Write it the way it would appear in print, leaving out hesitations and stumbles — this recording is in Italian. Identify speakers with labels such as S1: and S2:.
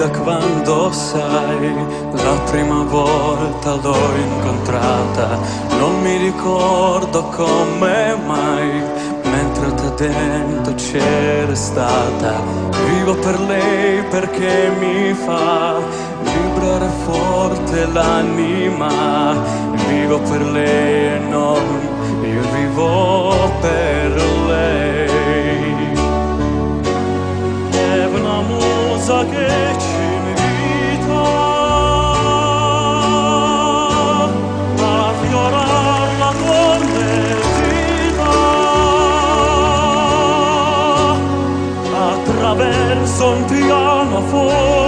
S1: da quando sai, la prima volta l'ho incontrata, non mi ricordo come mai, mentre te dentro c'era stata. Vivo per lei perché mi fa vibrare forte l'anima. Vivo per lei e non io vivo per lei. È una musa che ci invita a fiorarla come vita, attraverso un pianoforte